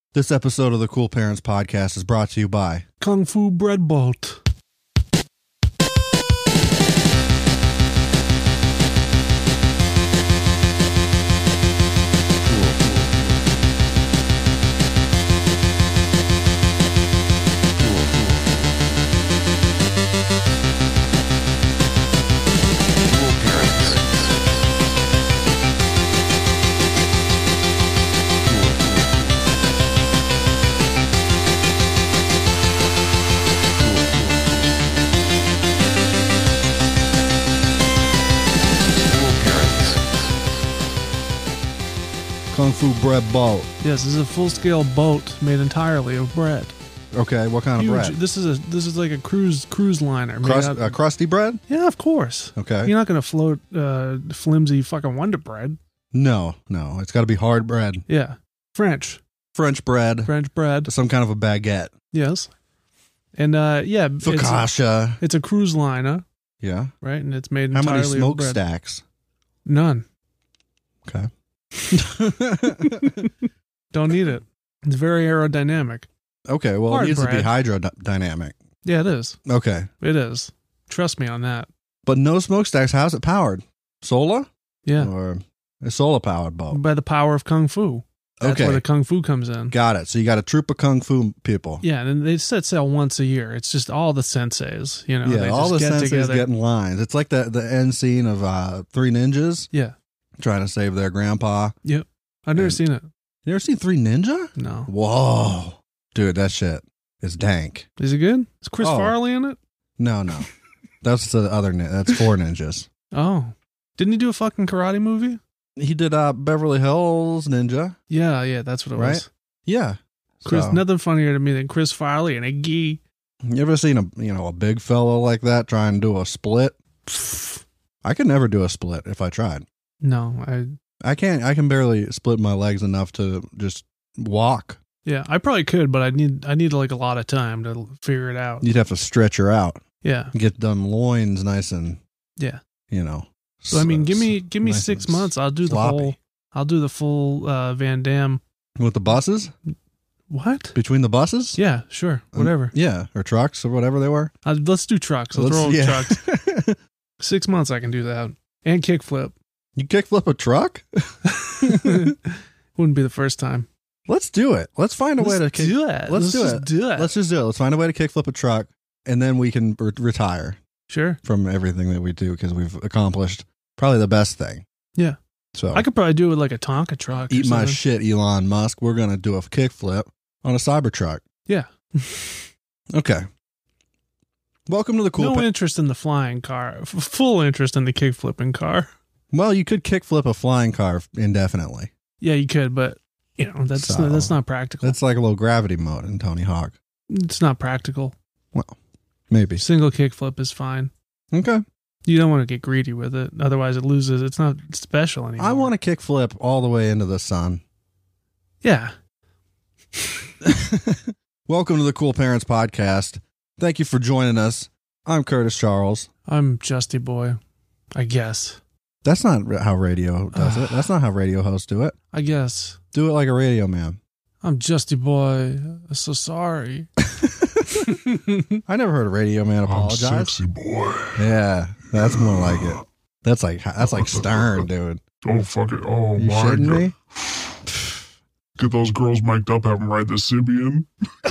This episode of the Cool Parents Podcast is brought to you by Kung Fu Bread Bolt. Kung Fu Bread Bolt. Yes, this is a full-scale boat made entirely of bread. Okay, what kind Huge. of bread? This is like a cruise liner. Crusty bread? Yeah, of course. Okay. You're not going to float flimsy fucking Wonder Bread. No. It's got to be hard bread. Yeah. French bread. French bread. Some kind of a baguette. Yes. And yeah, Focaccia. it's a cruise liner, Yeah. right? And it's made How entirely many of bread. smokestacks? None. Okay. Don't need it. It's very aerodynamic. Okay, well, Hard it needs to be bread. hydrodynamic. Yeah, it is. Okay. It is. Trust me on that. But no smokestacks. How's it powered? Solar? Yeah. Or a solar powered boat? By the power of Kung Fu. That's Okay. where the Kung Fu comes in. Got it. So you got a troop of Kung Fu people. Yeah, and they set sail once a year. It's just all the senseis, you know. Yeah, they all the just get senseis together. getting lines. It's like the end scene of Three Ninjas Yeah. trying to save their grandpa. Yep. I've never And- seen it. You ever seen Three Ninja? No. Whoa. Dude, that shit is dank. Is it good? Is Chris Oh. Farley in it? No. That's the other that's Four Ninjas. Oh. Didn't he do a fucking karate movie? He did Beverly Hills Ninja. Yeah, that's what it Right? was. Yeah. Chris, So, nothing funnier to me than Chris Farley and a gi. you ever seen a big fellow like that try and do a split? I could never do a split if I tried. No, I can't. I can barely split my legs enough to just walk. I probably could, but I need like a lot of time to figure it out. You'd have to stretch her out. Yeah. Get them loins nice and, Yeah. So I mean, give me nice 6 and months. I'll do sloppy. the full Van Damme. With the buses? What? Between the buses? Yeah, sure. Whatever. Yeah, or trucks or whatever they were. Let's do trucks. Let's throw trucks. 6 months I can do that. And kickflip. You kickflip a truck? Wouldn't be the first time. Let's do it. Let's find a way to do it. Let's do just it. do it. Let's just do it. Let's find a way to kickflip a truck, and then we can retire Sure. from everything that we do because we've accomplished probably the best thing. Yeah. So I could probably do it with like a Tonka truck. eat or my something. shit, Elon Musk. We're gonna do a kickflip on a Cybertruck. Yeah. Okay. Welcome to the cool. No interest in the flying car. Full interest in the kickflipping car. Well, you could kickflip a flying car indefinitely. Yeah, you could, but that's not practical. That's like a little gravity mode in Tony Hawk. It's not practical. Maybe. Single kickflip is fine. Okay. You don't want to get greedy with it. Otherwise it loses. It's not special anymore. I want to kickflip all the way into the sun. Yeah. Welcome to the Cool Parents Podcast. Thank you for joining us. I'm Curtis Charles. I'm Justy Boy. I guess. That's not how radio does it. That's not how radio hosts do it. I guess. Do it like a radio man. I'm Justy Boy. I'm so sorry. I never heard a radio man apologize. I'm sexy boy. Yeah, that's more like it. That's like Stern, dude. Oh, fuck it. Oh, You my shitting God. me? Get those girls mic'd up, have them ride the Sibian.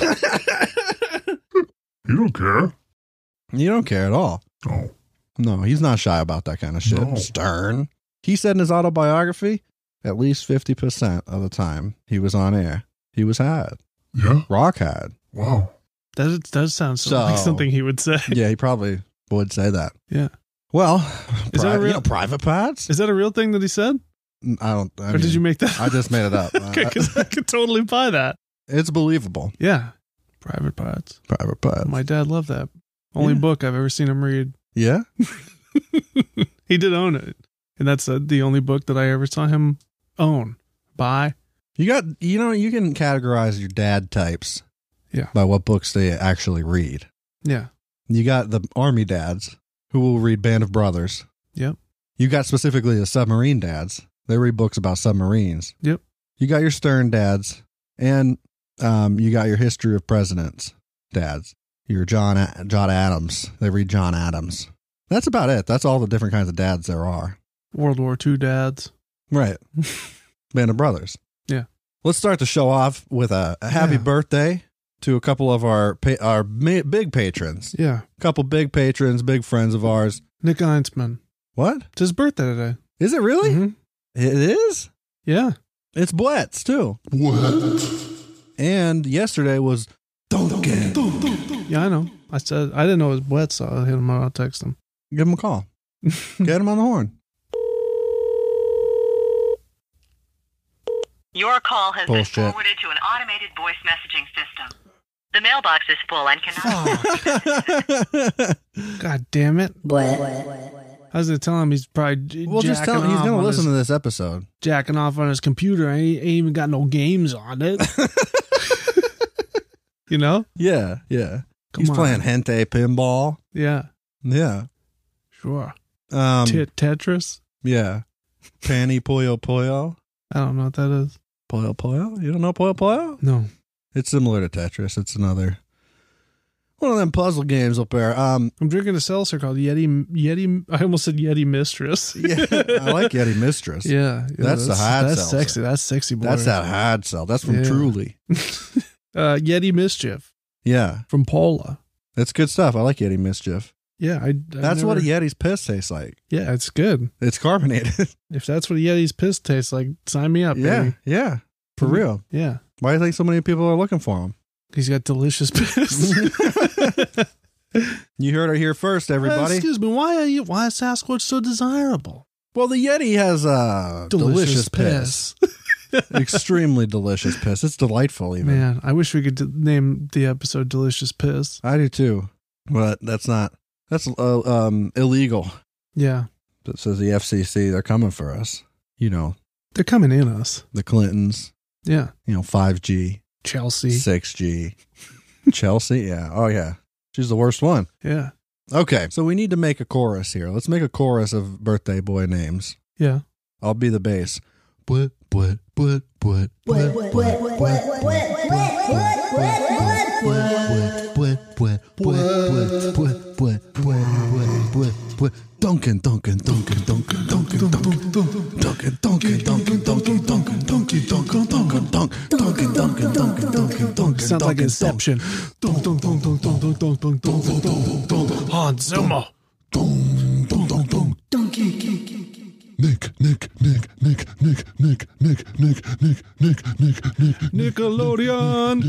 You don't care. You don't care at all. Oh, No, he's not shy about that kind of shit. No. Stern. He said in his autobiography, at least 50% of the time he was on air, he was had. yeah? Rock had. Wow. That does sound like something he would say. Yeah, he probably would say that. Yeah. Well, Is that a real- private parts? Is that a real thing that he said? I Or did you make that? I just made it up. Okay, because I could totally buy that. It's believable. Yeah. Private Parts. Private parts. My dad loved that. Only Yeah. book I've ever seen him read. Yeah? He did own it. And that's the only book that I ever saw him own. Buy. You can categorize your dad types. Yeah. By what books they actually read. Yeah. You got the army dads who will read Band of Brothers. Yep. You got specifically the submarine dads. They read books about submarines. Yep. You got your Stern dads. And You got your history of presidents, dads. Your John Adams. They read John Adams. That's about it. That's all the different kinds of dads there are. World War II dads. Right. Band of Brothers. Yeah. Let's start the show off with a happy birthday to a couple of our big patrons. Yeah. A couple big patrons, big friends of ours. Nick Einsman. What? It's his birthday today. Is it really? Mm-hmm. It is? Yeah. It's Bletz, too. What? And yesterday was Duncan. Yeah, I know. I didn't know it was Bletz, so I'll hit him out. I'll text him. Give him a call. Get him on the horn. Your call has Bullshit. been forwarded to an automated voice messaging system. The mailbox is full and cannot. God damn it. What? I was going to tell him he's probably Well, just tell him he's going to listen to this episode. jacking off on his computer. Ain't even got no games on it. You know? Yeah. He's on. playing Hentai Pinball. Yeah. Yeah. Sure. Um, Tetris? Yeah. Panty Puyo Puyo. I don't know what that is. Puyo Puyo? You don't know Puyo Puyo? No. It's similar to Tetris. It's another one of them puzzle games up there. I'm drinking a seltzer called Yeti. I almost said Yeti Mistress. Yeah, I like Yeti Mistress. Yeah. That's the hard That's seltzer. sexy. That's sexy boy. That's that hard sell. That's from Yeah. Truly. Yeti Mischief Yeah. from Pola. It's good stuff. I like Yeti Mischief. Yeah. That's what a Yeti's piss tastes like. Yeah, it's good. It's carbonated. If that's what a Yeti's piss tastes like, sign me up, Yeah. baby. Yeah. For real. Yeah. Why do you think so many people are looking for them? He's got delicious piss. You heard it here first, everybody. Excuse me, why is Sasquatch so desirable? Well, the Yeti has delicious piss. Extremely delicious piss. It's delightful, even. Man, I wish we could name the episode Delicious Piss. I do too. But that's illegal. Yeah. That says the FCC, they're coming for us. You know, They're coming in us. the Clintons, Yeah. 5G, Chelsea. 6G. Chelsea? Yeah. Oh, yeah. She's the worst one. Yeah. Okay. So we need to make a chorus here. Let's make a chorus of birthday boy names. Yeah. I'll be the bass. What? Duncan. Sounds like Inception. Hans Zimmer. Nickelodeon.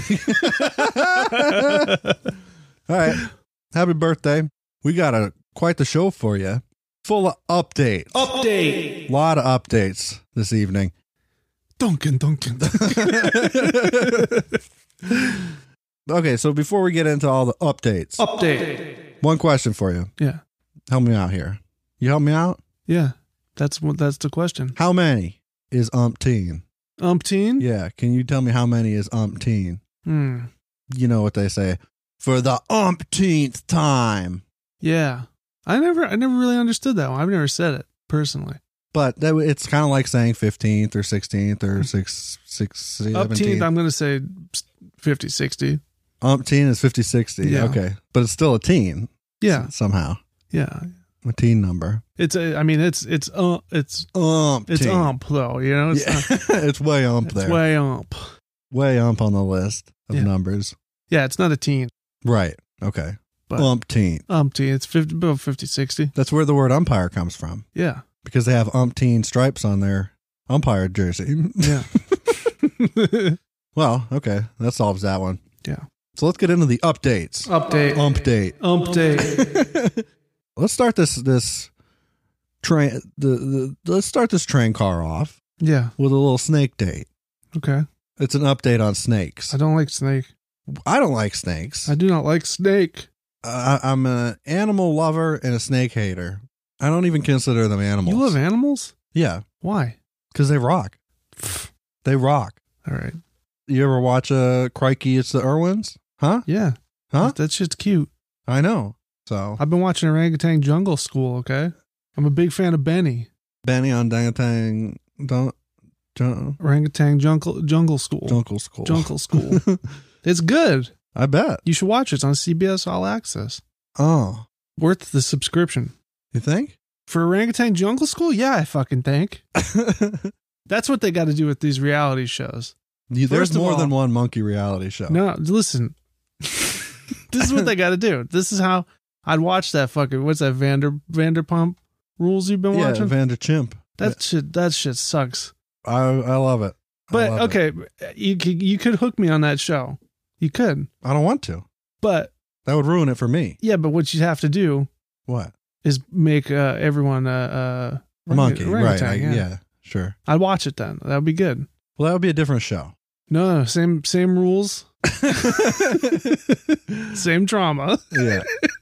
All right. Happy birthday. We got quite the show for you. Full of updates. Update. A lot of updates this evening. Duncan. Okay, so before we get into all the updates, Update. one question for you. Yeah. Help me out here. You help me out? Yeah. That's the question. How many is umpteen? Umpteen? Yeah, can you tell me how many is umpteen? You know what they say. For the umpteenth time. Yeah. I never really understood that one. I've never said it personally. But it's kind of like saying 15th or 16th or 17th. Umpteenth, I'm going to say 50, 60. Umpteen is 50, 60. Yeah. Okay. But it's still a teen. Yeah. Somehow. Yeah. A teen number. It's Umpteen. it's ump though, you know? It's, It's way ump there. it's way ump. Way ump on the list of Yeah. numbers. Yeah, it's not a teen. Right. Okay. But- Umpteen. Umpteen, it's 50, 60. That's where the word umpire comes from. Yeah. Because they have umpteen stripes on their umpire jersey. Yeah. Well, okay. That solves that one. Yeah. So let's get into the updates. Update. Update. Let's start this train. Let's start this train car off Yeah. with a little snake date. Okay. It's an update on snakes. I don't like snake. I don't like snakes. I do not like snake. I'm an animal lover and a snake hater. I don't even consider them animals. You love animals? Yeah, Why? because they rock. They rock. All right. You ever watch Crikey, It's the Irwins? Huh? Yeah. Huh? That shit's cute. I know. So I've been watching Orangutan Jungle School, okay? I'm a big fan of Benny. Benny on Dangatang. Orangutan Jungle School. Jungle School. Jungle School. It's good. I bet. You should watch it. It's on CBS All Access. Oh, Worth the subscription. you think? For Orangutan Jungle School? Yeah, I fucking think. That's what they got to do with these reality shows. There's First of more all- than one monkey reality show. No, listen. This is what they got to do. This is how I'd watch that fucking, what's that, Vanderpump Rules you've been yeah, watching? Vander Chimp. That shit sucks. I love it. But I love it. okay, you could hook me on that show. You could. I don't want to. But That would ruin it for me. yeah, but what you'd have to do What? is make everyone a Monkey, right? orangutan, Yeah, sure. I'd watch it then. That would be good. Well, that would be a different show. No, same rules, same drama, Yeah,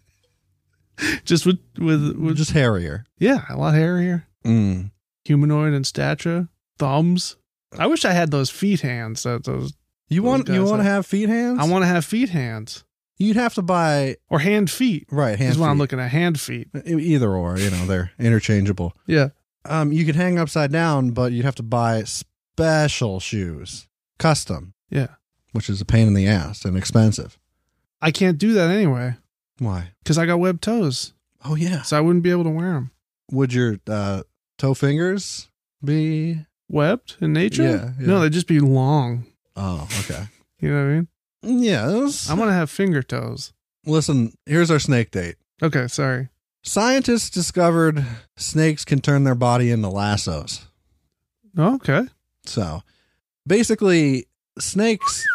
just with just hairier. yeah, a lot hairier, Mm. humanoid in stature, thumbs. I wish I had those feet hands. Those You want guys to have- have feet hands? I want to have feet hands You'd have to buy or hand feet. right hand Is what I'm feet. looking at. Hand feet. Either or, they're interchangeable. Yeah. You could hang upside down, but you'd have to buy special shoes, custom, Yeah. which is a pain in the ass and expensive. I can't do that anyway Why? because I got webbed toes, Oh yeah. so I wouldn't be able to wear them. Would your toe fingers be? Webbed in nature? Yeah, yeah. No, they'd just be long. Oh, okay. You know what I mean? Yes. I'm gonna have finger toes. Listen, here's our snake date. Okay, sorry. Scientists discovered snakes can turn their body into lassos. Oh, okay. So, basically, snakes.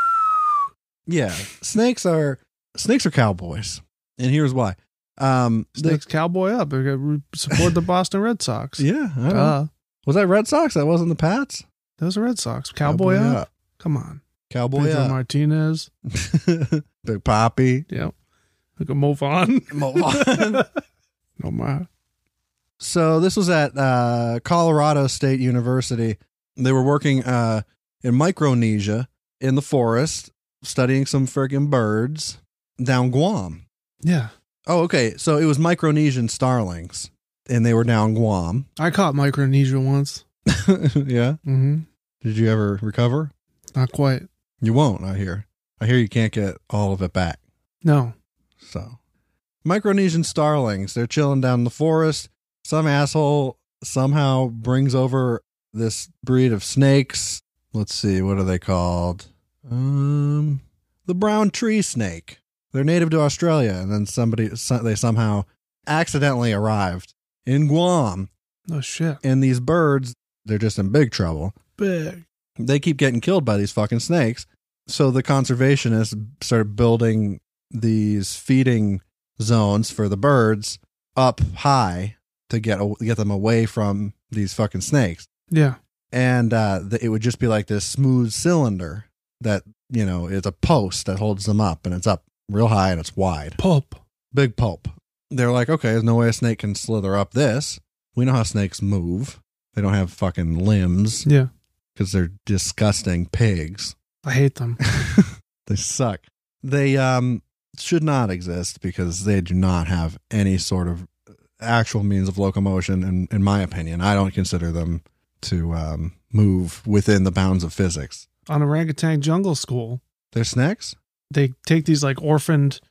Yeah, snakes are cowboys, and here's why. Snakes cowboy up. They got support the Boston Red Sox. Yeah, I know. Was that Red Sox? That wasn't the Pats. Those are Red Sox. Cowboy, up. Come on. Cowboy Pedro up. Martinez. Big Poppy. Yep. Look at move on. No matter. So this was at Colorado State University. They were working in Micronesia in the forest, studying some friggin' birds down Guam. Yeah. Oh, okay. So it was Micronesian starlings, and they were down Guam. I caught Micronesia once. Yeah. Mm-hmm. Did you ever recover? Not quite. You won't, I hear. I hear you can't get all of it back. No. So, Micronesian starlings, they're chilling down in the forest. Some asshole somehow brings over this breed of snakes. Let's see, what are they called? The brown tree snake. They're native to Australia, and then they somehow accidentally arrived in Guam. Oh, shit. And these birds, they're just in big trouble. Big. They keep getting killed by these fucking snakes. So the conservationists started building these feeding zones for the birds up high to get them away from these fucking snakes. Yeah. And it would just be like this smooth cylinder that, it's a post that holds them up, and it's up real high and it's wide. Pulp. Big pulp. They're like, okay, there's no way a snake can slither up this. We know how snakes move. They don't have fucking limbs Yeah. because they're disgusting pigs. I hate them. They suck. They should not exist because they do not have any sort of actual means of locomotion. And in my opinion, I don't consider them to move within the bounds of physics. On Orangutan Jungle School, They're snakes? they take these like orphaned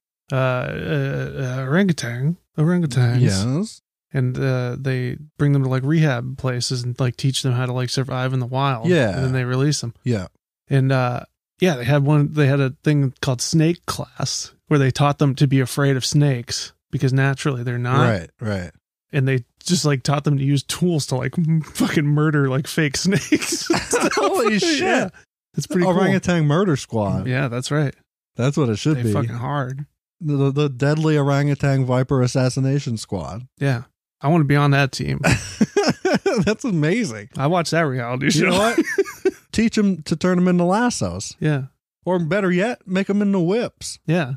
orangutans, Yes. and they bring them to like rehab places and like teach them how to like survive in the wild. Yeah. And then they release them. Yeah. And yeah, they had a thing called snake class where they taught them to be afraid of snakes because naturally they're not. Right. And they just like taught them to use tools to like fucking murder like fake snakes. Holy shit. Yeah. It's pretty cool. Orangutan Murder Squad. Yeah, that's right. That's what it should They be. fucking hard. The Deadly Orangutan Viper Assassination Squad. Yeah. I want to be on that team. That's amazing. I watched that reality show. You know what? Teach them to turn them into lassos. Yeah. Or better yet, make them into whips. Yeah.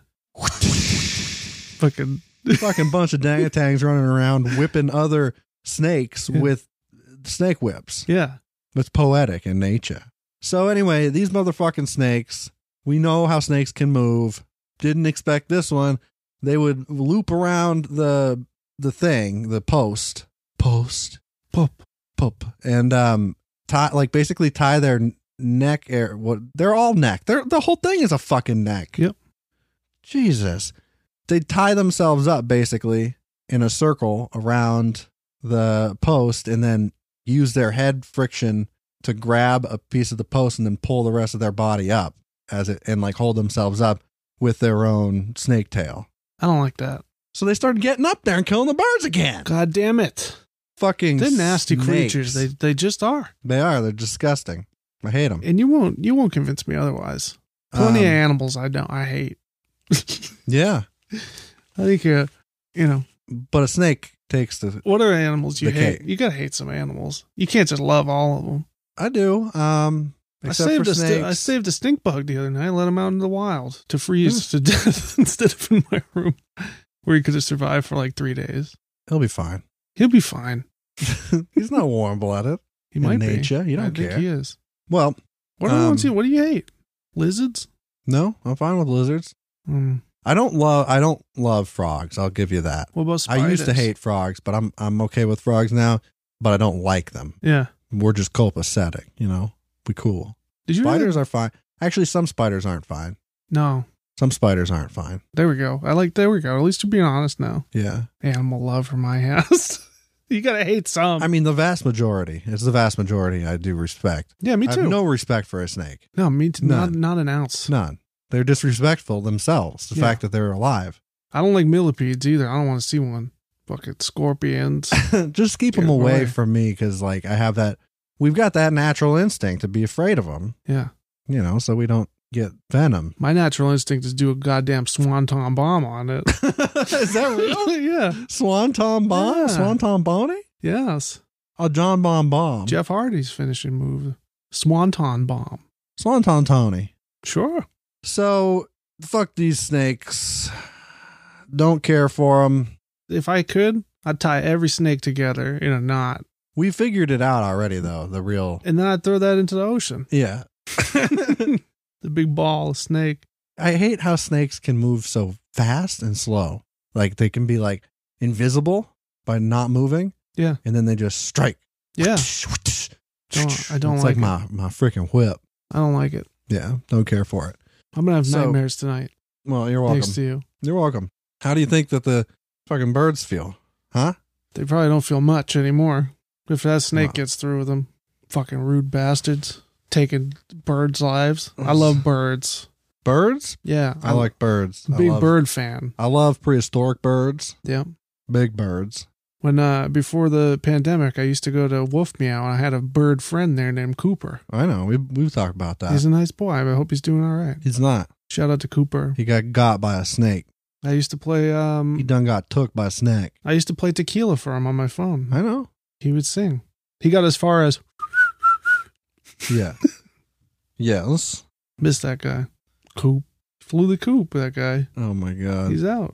Fucking Fucking bunch of dangatangs running around whipping other snakes with snake whips. yeah. It's poetic in nature. So anyway, these motherfucking snakes, we know how snakes can move. Didn't expect this one. They would loop around the thing, the post, Pop. and basically tie their neck they're all neck. The whole thing is a fucking neck. Yep. Jesus. They tie themselves up basically in a circle around the post and then use their head friction to grab a piece of the post and then pull the rest of their body up and like hold themselves up with their own snake tail. I don't like that. So they started getting up there and killing the birds again. God damn it. Fucking They're nasty snakes. creatures. They just are. They are. They're disgusting. I hate them. And you won't convince me otherwise. Plenty of animals I hate. Yeah. I think But a snake takes the... What are animals you The hate? cake. You gotta hate some animals. You can't just love all of them. I do. I saved a stink bug the other night. Let him out in the wild to freeze to death instead of in my room, where he could have survived for like 3 days. He'll be fine. He'll be fine. He's not warm-blooded. He might nature. be. You don't I care. think he is. Well, What do you hate? Lizards? no, I'm fine with lizards. I don't love frogs. I'll give you that. What about spiders? I used to hate frogs, but I'm okay with frogs now. But I don't like them. Yeah. We're just copacetic, We cool. Did you Spiders are fine. Actually, some spiders aren't fine. No. Some spiders aren't fine. There we go. There we go. At least you're being honest now. Yeah. Animal love from my house. You gotta hate some. I mean, the vast majority. It's the vast majority I do respect. Yeah, me I too. have no respect for a snake. No, me too. None. Not an ounce. None. They're disrespectful themselves. The Yeah. fact that they're alive. I don't like millipedes either. I don't want to see one. Fucking scorpions. Just keep Get them away away. from me because, I have that. We've got that natural instinct to be afraid of them, Yeah. so we don't get venom. My natural instinct is do a goddamn swanton bomb on it. Is that real? Yeah. Swanton bomb? Yeah. Swanton Bonnie? Yes. A John bomb. Jeff Hardy's finishing move. Swanton bomb. Swanton Tony. Sure. So, fuck these snakes. Don't care for them. If I could, I'd tie every snake together in a knot. We figured it out already, though. The real. And then I'd throw that into the ocean. Yeah. The big ball of snake. I hate how snakes can move so fast and slow. Like, they can be, invisible by not moving. Yeah. And then they just strike. Yeah. I don't it's like my freaking whip. I don't like it. Yeah. Don't care for it. I'm going to have So- nightmares tonight. Well, you're welcome. Thanks to you. You're welcome. How do you think that the fucking birds feel? Huh? They probably don't feel much anymore. If that snake Wow. gets through with them. Fucking rude bastards. Taking birds' lives. I love birds. Birds? Yeah. I like birds. I'm a big bird fan. I love prehistoric birds. Yeah. Big birds. When before the pandemic, I used to go to Wolf Meow, and I had a bird friend there named Cooper. I know. We've talked about that. He's a nice boy. I hope he's doing all right. He's not. Shout out to Cooper. He got by a snake. I used to play. He done got took by a snake. I used to play Tequila for him on my phone. I know. He would sing. He got as far as Yeah. Yes. missed that guy. Coop flew the coop. That guy. Oh my God. He's out.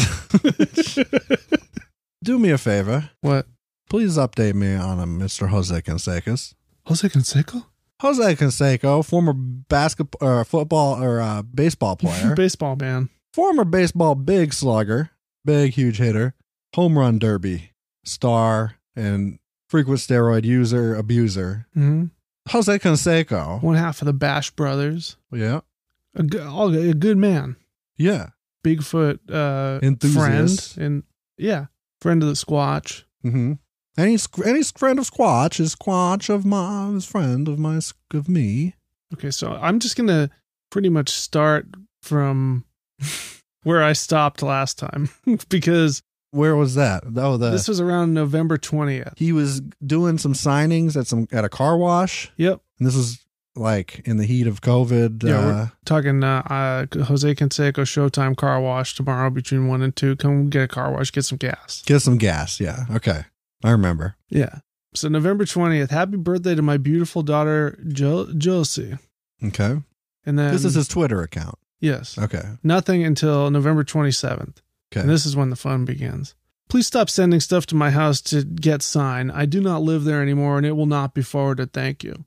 Do me a favor. What? Please update me on Mr. Jose Canseco. Jose Canseco? Jose Canseco, former basketball or football or baseball player. Baseball man. Former baseball big slugger, big huge hitter, home run derby star, and frequent steroid abuser. Mm-hmm. Jose Canseco. One half of the Bash Brothers. Yeah. A good man. Yeah. Bigfoot Enthusiast. friend. And yeah, friend of the Squatch. Mm-hmm. Any friend of Squatch is Squatch is friend of me. Okay, so I'm just going to pretty much start from where I stopped last time because Where was that? Oh, this was around November 20th. he was doing some signings at a car wash, Yep. and this was in the heat of COVID. Yeah, we're talking Jose Canseco Showtime Car Wash tomorrow between 1 and 2. Come get a car wash, get some gas. Get some gas. Yeah. Okay. I remember. Yeah. So November 20th, happy birthday to my beautiful daughter, Josie. Okay. And then This is his Twitter account. yes. Okay. Nothing until November 27th. Okay. And this is when the fun begins. Please stop sending stuff to my house to get signed. I do not live there anymore and it will not be forwarded. Thank you.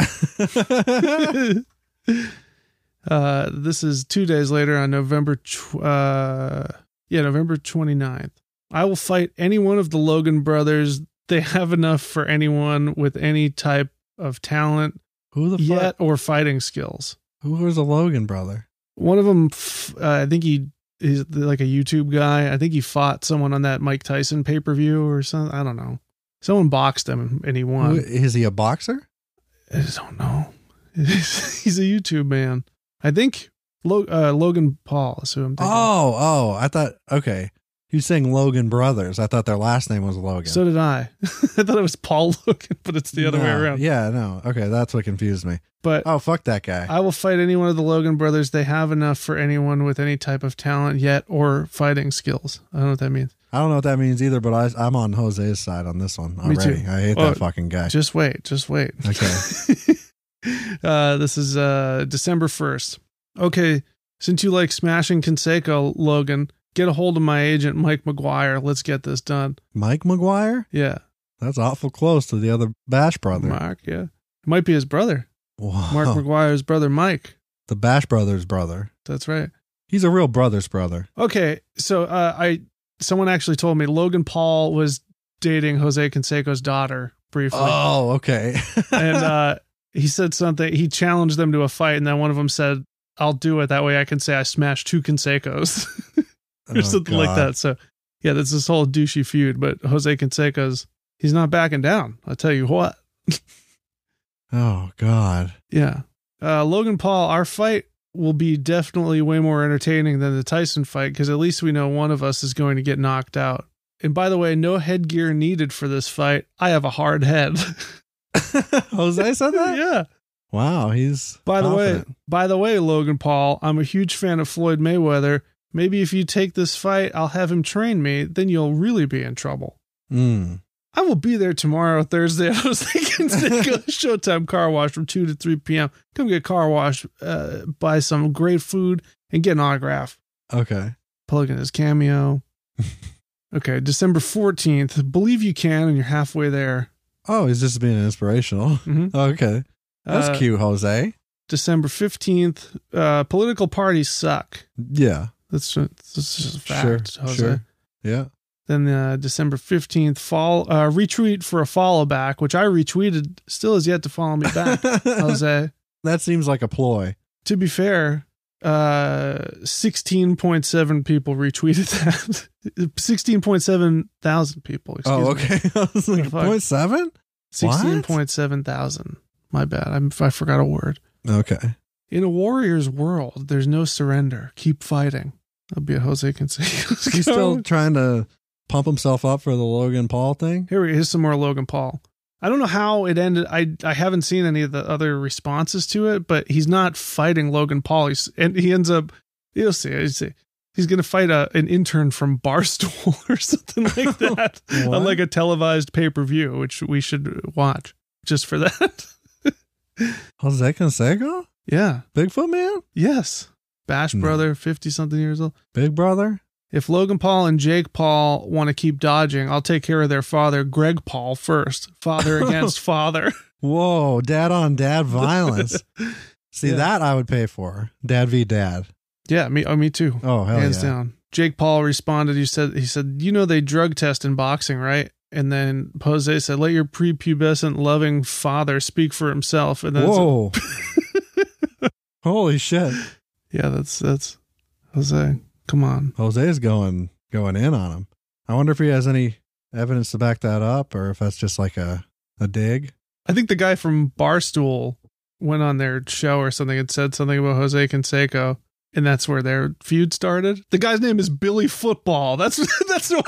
This is 2 days later on November 29th. I will fight any one of the Logan brothers. They have enough for anyone with any type of talent Who the yet fuck? or fighting skills. Who was a Logan brother? One of them, I think he's like a YouTube guy. I think he fought someone on that Mike Tyson pay-per-view or something. I don't know. Someone boxed him and he won. Is he a boxer? I just don't know. He's a YouTube man. I think Logan Paul is who I'm thinking. Oh, I thought, okay. You're saying Logan Brothers. I thought their last name was Logan. So did I. I thought it was Paul Logan, but it's the other way around. Yeah, no. Okay, that's what confused me. But oh, fuck that guy. I will fight any one of the Logan brothers. They have enough for anyone with any type of talent yet or fighting skills. I don't know what that means. I don't know what that means either, but I'm on Jose's side on this one already. Me too. I hate that fucking guy. Just wait. Okay. This is December 1st. Okay, since you like smashing Canseco, Logan, get a hold of my agent, Mike McGuire. Let's get this done. Mike McGuire? Yeah. That's awful close to the other Bash brother. Mark, yeah. It might be his brother. Whoa. Mark McGuire's brother, Mike. The Bash brothers' brother. That's right. He's a real brother's brother. Okay, so someone actually told me Logan Paul was dating Jose Canseco's daughter briefly. Oh, okay. And he said something. He challenged them to a fight, and then one of them said, "I'll do it. That way I can say I smashed 2 Cansecos." Or something like that. So, yeah, that's this whole douchey feud. But Jose Canseco's, he's not backing down. I'll tell you what. Oh, God. Yeah. Logan Paul, our fight will be definitely way more entertaining than the Tyson fight because at least we know one of us is going to get knocked out. And by the way, no headgear needed for this fight. I have a hard head. Jose said that? Yeah. Wow, he's By confident. the way, Logan Paul, I'm a huge fan of Floyd Mayweather. Maybe if you take this fight, I'll have him train me. Then you'll really be in trouble. I will be there tomorrow, Thursday. I was thinking Showtime Car Wash from 2 to 3 p.m. Come get car wash, buy some great food, and get an autograph. Okay. Plug in his cameo. Okay, December 14th. Believe you can, and you're halfway there. Oh, he's just being inspirational. Mm-hmm. Okay. That's cute, Jose. December 15th. Political parties suck. Yeah. That's just a fact, Sure. Jose. Sure. Yeah. Then December 15th, retweet for a follow back, which I retweeted, still has yet to follow me back, Jose. That seems like a ploy. To be fair, 16.7 people retweeted that. 16.7 thousand people. Oh, okay. I was like, 0.7? 16.7 thousand. My bad. I forgot a word. Okay. In a warrior's world, there's no surrender. Keep fighting. That'll be a Jose Canseco. He's still trying to pump himself up for the Logan Paul thing. Here's some more Logan Paul. I don't know how it ended. I haven't seen any of the other responses to it, but he's not fighting Logan Paul. And he ends up, you'll see, he's going to fight an intern from Barstool or something like that on like a televised pay-per-view, which we should watch just for that. Jose Canseco? Yeah. Bigfoot man? Yes. Bash brother, 50-something years old. Big brother? If Logan Paul and Jake Paul want to keep dodging, I'll take care of their father, Greg Paul, first. Father against father. Whoa, dad on dad violence. See, that I would pay for. Dad v. dad. Yeah, me too. Oh, hell Hands yeah. down. Jake Paul responded, he said, you know they drug test in boxing, right? And then Jose said, let your prepubescent loving father speak for himself. And then whoa. Holy shit. Yeah, that's Jose. Come on. Jose's going in on him. I wonder if he has any evidence to back that up or if that's just like a dig. I think the guy from Barstool went on their show or something and said something about Jose Canseco, and that's where their feud started. The guy's name is Billy Football. That's what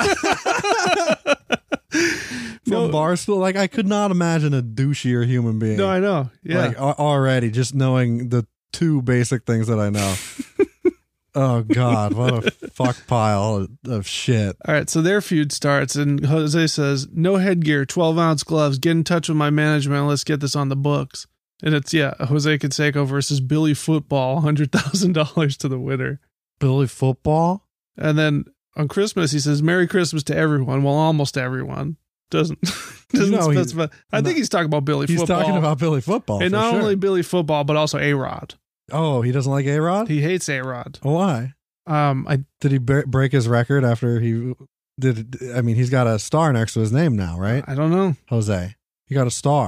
From Barstool, like I could not imagine a douchier human being. No, I know. Yeah. Like already just knowing the 2 basic things that I know. Oh God, what a fuck pile of shit. All right, so their feud starts, and Jose says, no headgear, 12-ounce gloves, get in touch with my management, and let's get this on the books. And it's, Jose Canseco versus Billy Football, $100,000 to the winner. Billy Football? And then on Christmas, he says, Merry Christmas to everyone. Well, almost everyone. Doesn't specify. I think he's talking about Billy Football. He's talking about Billy Football. And not only Billy Football, but also A-Rod. Oh, he doesn't like A-Rod? He hates A-Rod. Why? Did he break his record after he did? I mean, he's got a star next to his name now, right? I don't know. Jose, he got a star.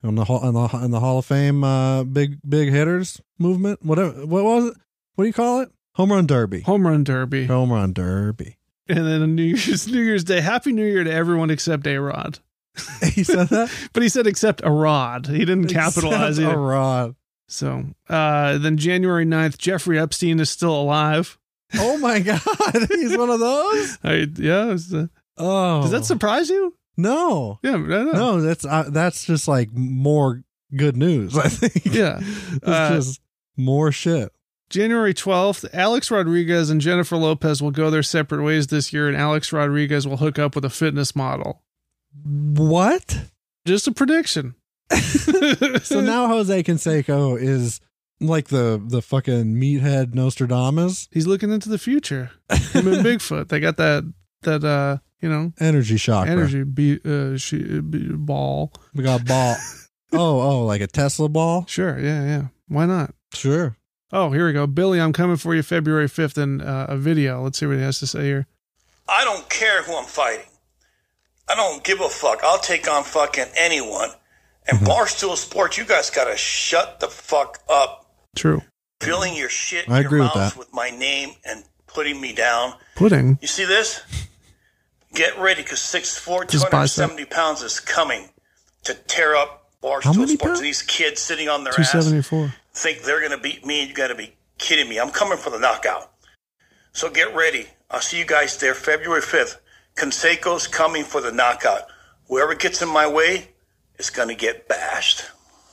in the Hall of Fame big hitters movement. Whatever. What was it? What do you call it? Home run derby. Home run derby. Home run derby. And then on New Year's Day, Happy New Year to everyone except A-Rod. He said that? But he said except A-Rod. He didn't capitalize it. A-Rod. So then January 9th, Jeffrey Epstein is still alive. Oh my God. He's one of those? Oh. Does that surprise you? No. Yeah, I know. No, that's just like more good news, I think. Yeah. It's just more shit. January 12th, Alex Rodriguez and Jennifer Lopez will go their separate ways this year, and Alex Rodriguez will hook up with a fitness model. What? Just a prediction. So now Jose Canseco is like the fucking meathead Nostradamus. He's looking into the future. Him and Bigfoot. They got that energy chakra. Energy ball. We got a ball. Oh, like a Tesla ball? Sure, yeah. Why not? Sure. Oh, here we go. Billy, I'm coming for you February 5th in a video. Let's see what he has to say here. I don't care who I'm fighting. I don't give a fuck. I'll take on fucking anyone. And Barstool Sports, you guys got to shut the fuck up. True. Filling your shit in I your agree with mouth that. with my name and putting me down. Pudding? You see this? Get ready, because 6'4", Just 270 pounds is coming to tear up How Barstool many Sports. pounds? These kids sitting on their ass 274. think they're going to beat me. You got to be kidding me. I'm coming for the knockout. So get ready. I'll see you guys there February 5th. Canseco's coming for the knockout. Whoever gets in my way is going to get bashed.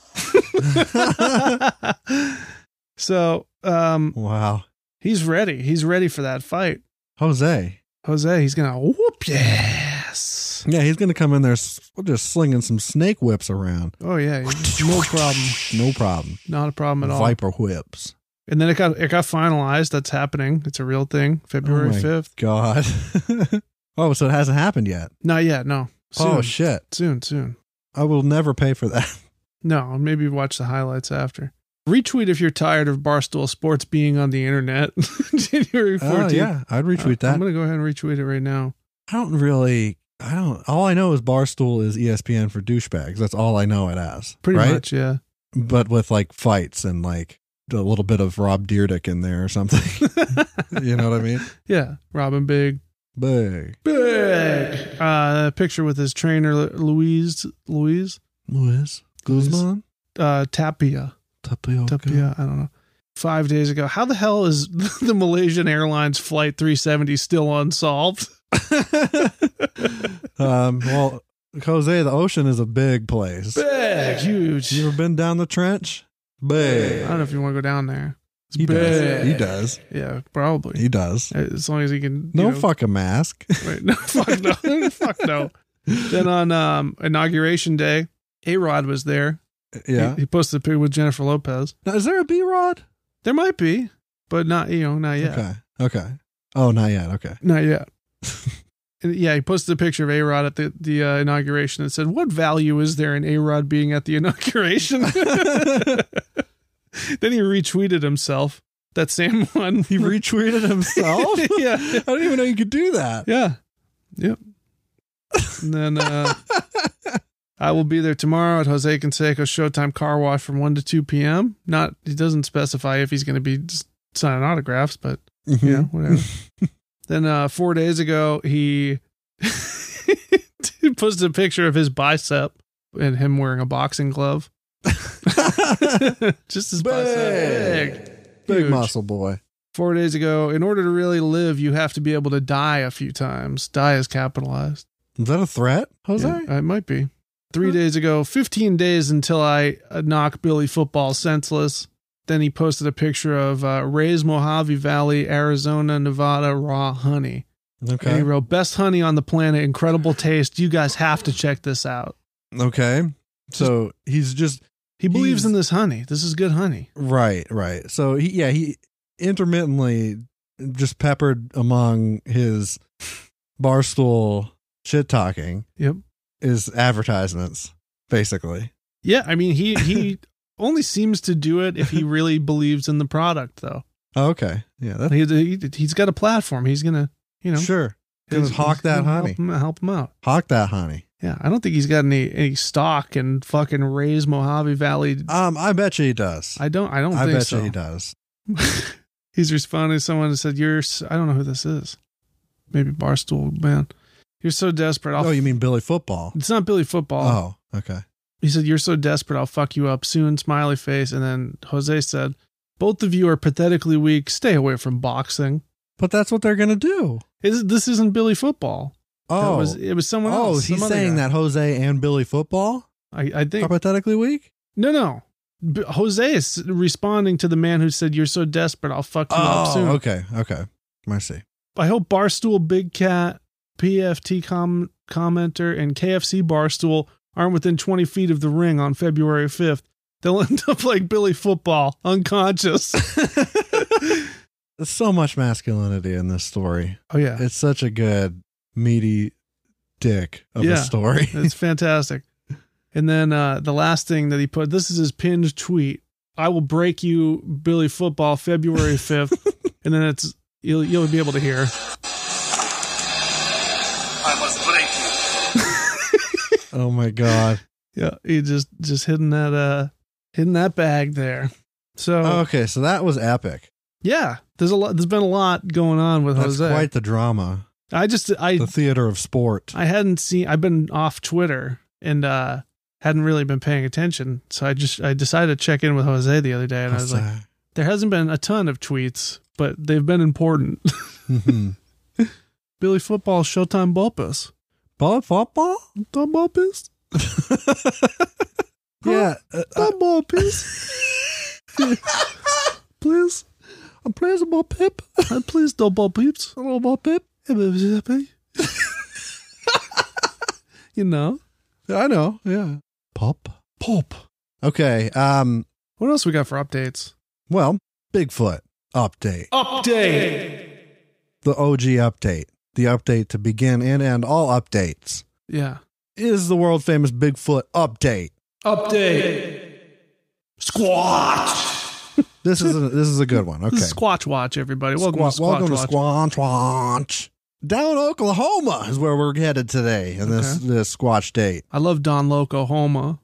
So, Wow. he's ready. He's ready for that fight. Jose, he's going to whoop yes. Yeah, he's going to come in there just slinging some snake whips around. Oh, yeah. No problem. No problem. Not a problem at all. Viper whips. And then it got finalized. That's happening. It's a real thing. February 5th. God. Oh, so it hasn't happened yet. Not yet. No. Soon. Oh, shit. Soon. I will never pay for that. No, maybe watch the highlights after. Retweet if you're tired of Barstool Sports being on the internet. January 14th. Oh, yeah. I'd retweet that. I'm going to go ahead and retweet it right now. All I know is Barstool is ESPN for douchebags. That's all I know it as. Pretty right? much, yeah. But with like fights and like a little bit of Rob Dyrdek in there or something. You know what I mean? Yeah. Robin Big. Big. Picture with his trainer, Luis Guzman? Tapia. Tapioca. I don't know. 5 days ago. How the hell is the Malaysian Airlines Flight 370 still unsolved? Well, Jose, the ocean is a big place. Big, huge. You ever been down the trench? Big. I don't know if you want to go down there. It's He big. does. He does. Yeah, probably. He does. As long as he can. No fucking mask. Wait, no, fuck no. Fuck no. Then on Inauguration Day, A-Rod was there. Yeah. He posted a picture with Jennifer Lopez. Now, is there a B-Rod? There might be, but not yet. Okay. Oh, not yet. Okay. Not yet. And yeah, he posted a picture of A-Rod at the inauguration and said, "What value is there in A-Rod being at the inauguration?" Then he retweeted himself. That same one. He retweeted himself? Yeah. I didn't even know you could do that. Yeah. Yep. And then I will be there tomorrow at Jose Canseco's Showtime Car Wash from 1 to 2 p.m. He doesn't specify if he's going to be signing autographs, but yeah, whatever. Then 4 days ago, he posted a picture of his bicep and him wearing a boxing glove. Just his bicep. Big Huge. muscle boy. 4 days ago, in order to really live, you have to be able to die a few times. Die is capitalized. Is that a threat, Jose? Yeah, it might be. 3 days ago, 15 days until I knock Billy Football senseless. Then he posted a picture of Ray's Mojave Valley, Arizona, Nevada raw honey. Okay. And he wrote, "Best honey on the planet, incredible taste. You guys have to check this out." Okay. So he believes in this honey. This is good honey. Right. So he intermittently just peppered among his Barstool shit talking. Yep. Is advertisements, basically. Yeah, I mean he only seems to do it if he really believes in the product, though. Oh, okay. Yeah. He's got a platform. He's gonna, Sure. Gonna hawk that honey. Help him out. Hawk that honey. Yeah, I don't think he's got any stock in fucking Ray's Mojave Valley. I bet you he does. I don't think so. I bet you he does. He's responding to someone who said, I don't know who this is. Maybe Barstool Man. You're so desperate. Oh, you mean Billy Football? It's not Billy Football. Oh, okay. He said, you're so desperate, I'll fuck you up soon, smiley face. And then Jose said, both of you are pathetically weak. Stay away from boxing. But that's what they're going to do. This isn't Billy Football. Oh. It was someone else. Oh, he's saying that Jose and Billy Football I think. are pathetically weak? No. Jose is responding to the man who said, you're so desperate, I'll fuck you up soon. Okay. I see. I hope Barstool, Big Cat, PFT commenter, and KFC Barstool aren't within 20 feet of the ring on February 5th. They'll end up like Billy Football, unconscious. There's so much masculinity in this story. Oh, yeah. It's such a good, meaty dick of a story. It's fantastic. And then the last thing that he put, this is his pinned tweet. I will break you, Billy Football, February 5th. And then you'll be able to hear. I must break you. Oh my God. Yeah, he just hidden that bag there. So okay, so that was epic. Yeah, there's been a lot going on with That's Jose. quite the drama. The theater of sport. I've been off Twitter and hadn't really been paying attention. So I decided to check in with Jose the other day, and I was like, there hasn't been a ton of tweets, but they've been important. Mm-hmm. Billy Football, Showtime Bulbous. Billy Football? The Bulbous? Yeah. The Bulbous. Please. Please, Ball Pip. Please, don't Ball Peeps. Hello, Ball Pip. You know. I know, yeah. Pop. Okay, what else we got for updates? well, Bigfoot update. The OG update. The update to begin and end all updates Yeah. is the world famous Bigfoot update. Squatch. This is a good one. Okay. This is Squatch Watch, everybody. Welcome to Welcome to Squatch Watch. Squatch Watch. Down Oklahoma is where we're headed today in this Squatch date. I love Don Loco Homa.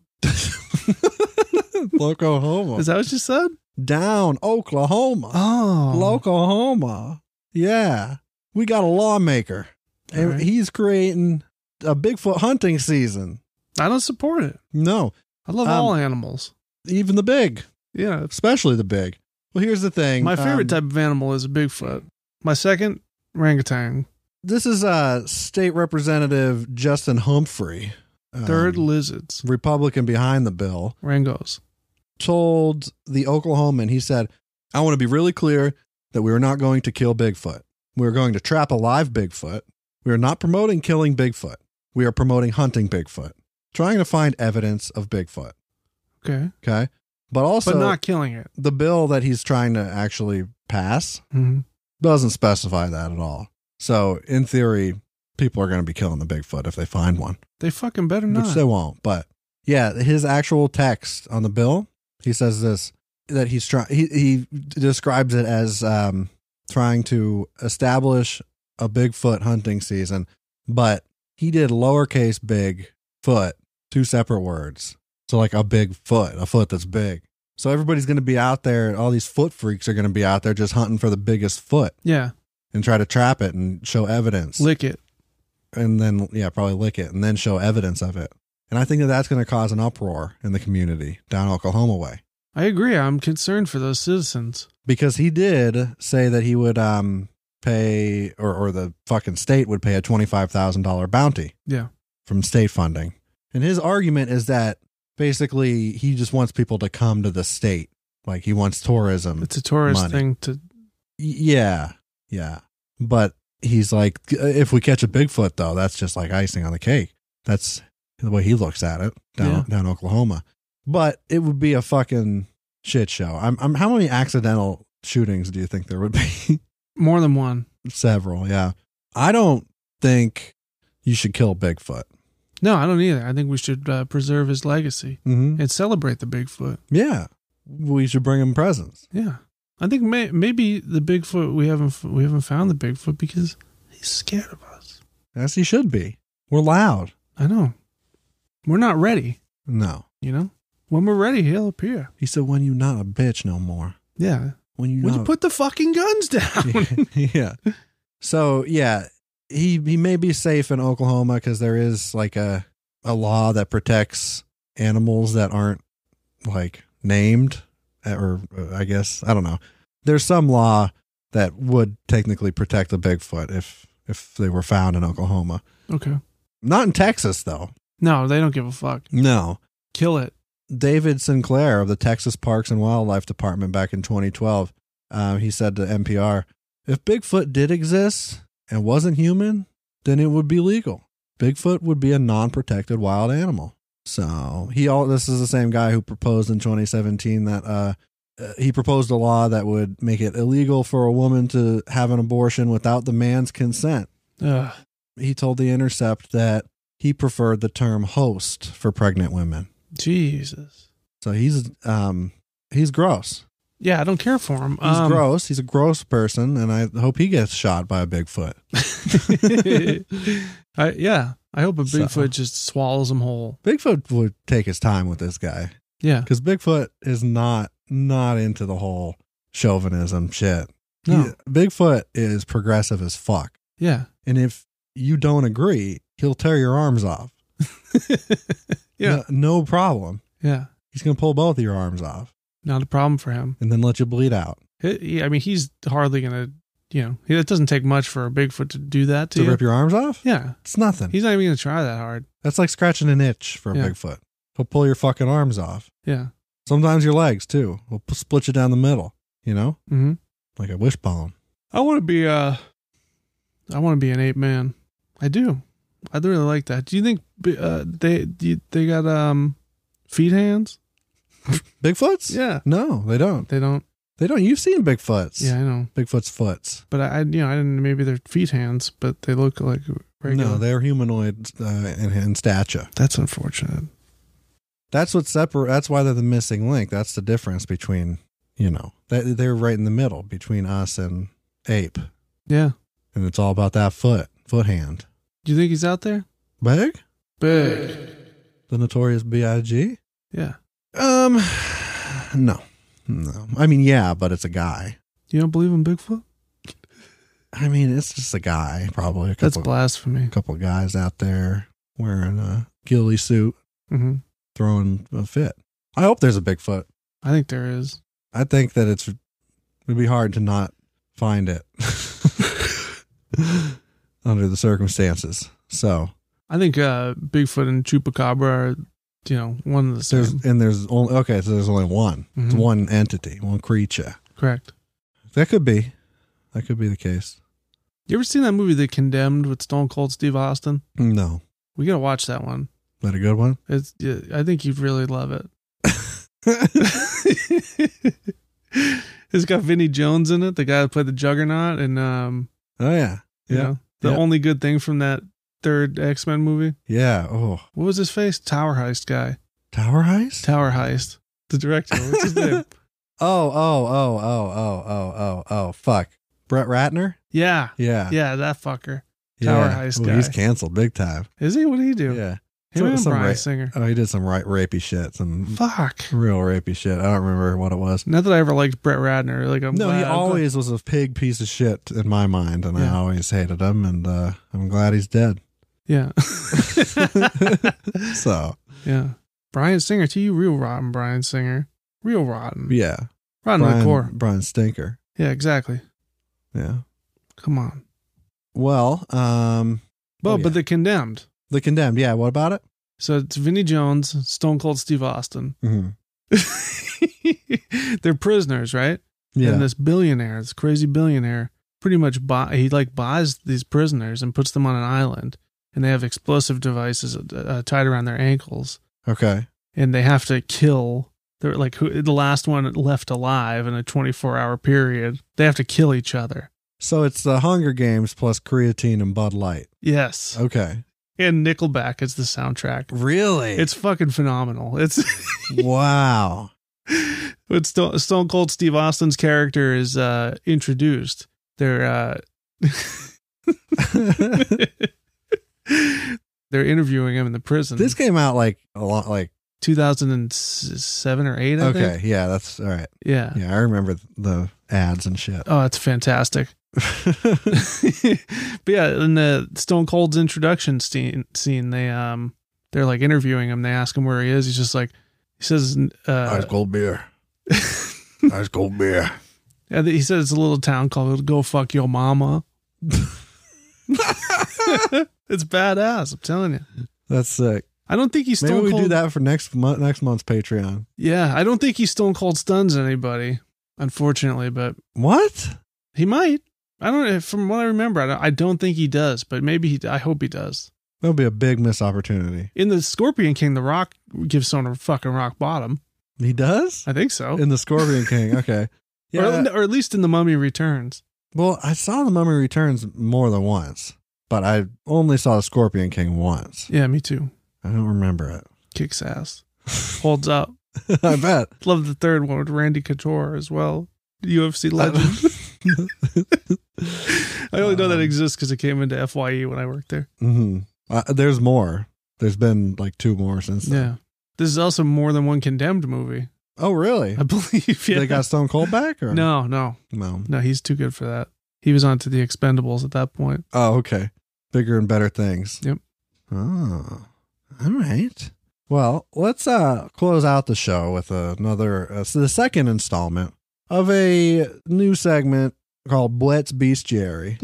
Oklahoma. Is that what you said? Down Oklahoma. Oh. Oklahoma. Yeah. We got a lawmaker. And right. he's creating a Bigfoot hunting season. I don't support it. No. I love all animals. Even the big. Yeah. Especially the big. Well, here's the thing. My favorite type of animal is a Bigfoot. My second, orangutan. This is State Representative Justin Humphrey. Third, lizards. Republican behind the bill. Rangos. Told the Oklahoman, he said, I want to be really clear that we are not going to kill Bigfoot. We're going to trap a live Bigfoot. We are not promoting killing Bigfoot. We are promoting hunting Bigfoot. Trying to find evidence of Bigfoot. Okay. Okay. But also, But not killing it. the bill that he's trying to actually pass doesn't specify that at all. So, in theory, people are going to be killing the Bigfoot if they find one. They fucking better not. Which they won't. But yeah, his actual text on the bill, he says this, that he's trying, he describes it as trying to establish a Bigfoot hunting season, but he did lowercase big foot, two separate words. So like a big foot, a foot that's big. So everybody's going to be out there. All these foot freaks are going to be out there just hunting for the biggest foot. Yeah. And try to trap it and show evidence. Lick it. And then, yeah, probably lick it and then show evidence of it. And I think that that's going to cause an uproar in the community down Oklahoma way. I agree. I'm concerned for those citizens. Because he did say that he would pay, or the fucking state would pay a $25,000 bounty. Yeah. From state funding. And his argument is that basically he just wants people to come to the state. Like he wants tourism. It's a tourist money. thing to. Yeah. Yeah. But he's like, if we catch a Bigfoot, though, that's just like icing on the cake. That's the way he looks at it down Oklahoma. But it would be a fucking shit show. How many accidental shootings do you think there would be? More than one. Several, yeah. I don't think you should kill Bigfoot. No, I don't either. I think we should preserve his legacy and celebrate the Bigfoot. Yeah. We should bring him presents. Yeah. I think maybe the Bigfoot, we haven't found the Bigfoot because he's scared of us. Yes, he should be. We're loud. I know. We're not ready, No. you know? When we're ready, he'll appear. He said, when you not a bitch no more. Yeah. When you Would not you put the fucking guns down? yeah. So, yeah, he may be safe in Oklahoma because there is like a law that protects animals that aren't like named, or I guess, I don't know. There's some law that would technically protect the Bigfoot if they were found in Oklahoma. Okay. Not in Texas, though. No, they don't give a fuck. No. Kill it. David Sinclair of the Texas Parks and Wildlife Department back in 2012, he said to NPR, if Bigfoot did exist and wasn't human, then it would be legal. Bigfoot would be a non-protected wild animal. So this is the same guy who proposed in 2017 that he proposed a law that would make it illegal for a woman to have an abortion without the man's consent. Ugh. He told The Intercept that he preferred the term host for pregnant women. Jesus. So he's gross. Yeah, I don't care for him. He's gross. He's a gross person, and I hope he gets shot by a Bigfoot. I hope a Bigfoot just swallows him whole. Bigfoot would take his time with this guy. Yeah. Because Bigfoot is not into the whole chauvinism shit. No. Bigfoot is progressive as fuck. Yeah. And if you don't agree, he'll tear your arms off. Yeah. No problem. Yeah. He's going to pull both of your arms off. Not a problem for him. And then let you bleed out. I mean, he's hardly going to, it doesn't take much for a Bigfoot to do that to you. rip your arms off? Yeah. It's nothing. He's not even going to try that hard. That's like scratching an itch for a Bigfoot. He'll pull your fucking arms off. Yeah. Sometimes your legs, too. He'll split you down the middle, Mm-hmm. Like a wishbone. I want to be an ape man. I do. I'd really like that. Do you think they got feet hands? Bigfoots? Yeah. No, they don't. They don't. They don't. You've seen Bigfoots. Yeah, I know. Bigfoot's foots. But I didn't. Maybe they're feet hands, but they look like regular. No, they're humanoid in stature. That's unfortunate. That's That's why they're the missing link. That's the difference between they're right in the middle between us and ape. Yeah. And it's all about that foot hand. Do you think he's out there? Big? The Notorious B.I.G.? Yeah. No. I mean, yeah, but it's a guy. You don't believe in Bigfoot? I mean, it's just a guy, probably. That's blasphemy. A couple of guys out there wearing a ghillie suit, throwing a fit. I hope there's a Bigfoot. I think there is. I think that it'd be hard to not find it under the circumstances. So I think Bigfoot and Chupacabra are, one of the same. There's only one. It's one entity, one creature. Correct. That could be the case. You ever seen that movie, The Condemned, with Stone Cold Steve Austin? No. We gotta watch that one. Is that a good one? I think you'd really love it. It's got Vinnie Jones in it, the guy that played the Juggernaut, and oh yeah, the only good thing from that third X-Men movie. Yeah. Oh, what was his face? Tower Heist guy. Tower Heist. Tower Heist. The director. What's his name? Oh. Fuck. Brett Ratner. Yeah. Yeah. Yeah. That fucker. Tower Heist guy. He's canceled big time. Is he? What did he do? Yeah. Him and Bryan Singer. Oh, he did some rapey shit. Some real rapey shit. I don't remember what it was. Not that I ever liked Brett Ratner. He always was a pig piece of shit in my mind, and I always hated him. And I'm glad he's dead. Yeah. So. Yeah. Bryan Singer, to you, real rotten. Bryan Singer, real rotten. Yeah. Rotten to the core. Bryan Stinker. Yeah. Exactly. Yeah. Come on. Well. But The Condemned. The Condemned, yeah. What about it? So it's Vinnie Jones, Stone Cold Steve Austin. Mm-hmm. They're prisoners, right? Yeah. And this billionaire, this crazy billionaire, pretty much buys these prisoners and puts them on an island, and they have explosive devices tied around their ankles. Okay. And they have to kill. They're the last one left alive in a 24-hour period. They have to kill each other. So it's the Hunger Games plus creatine and Bud Light. Yes. Okay. And Nickelback is the soundtrack. Really? It's fucking phenomenal. It's wow. But Stone Cold Steve Austin's character is introduced. They're They're interviewing him in the prison. This came out like a lot, like 2007 or 8, I okay, think. yeah, that's all right. Yeah. Yeah, I remember the ads and shit. Oh, it's fantastic. But yeah, in the Stone Cold's introduction scene, they're like interviewing him. They ask him where he is. He's just like, he says, Ice cold beer. Ice cold beer. yeah, he says it's a little town called Go Fuck Your Mama. It's badass. I'm telling you. That's sick. I don't think he's Stone Maybe we Cold. do that for next month's Patreon. Yeah, I don't think he Stone Cold stuns anybody, unfortunately, but What? he might. I don't know. From what I remember, I don't think he does, but maybe I hope he does. That'll be a big missed opportunity. In the Scorpion King, The Rock gives someone a fucking rock bottom. He does? I think so. In the Scorpion King. Okay. Yeah. Or at least in The Mummy Returns. Well, I saw The Mummy Returns more than once, but I only saw the Scorpion King once. Yeah, me too. I don't remember it. Kicks ass. Holds up. I bet. Love the third one with Randy Couture as well. UFC legend. I only know that exists because it came into FYE when I worked there. Mm-hmm. There's more. There's been like 2 more since then. Yeah. This is also more than one Condemned movie. Oh, really? I believe. Yeah. They got Stone Cold back? Or? No, he's too good for that. He was on to the Expendables at that point. Oh, okay. Bigger and better things. Yep. Oh, all right. Well, let's close out the show with another, the second installment of a new segment called Blet's Bestiary.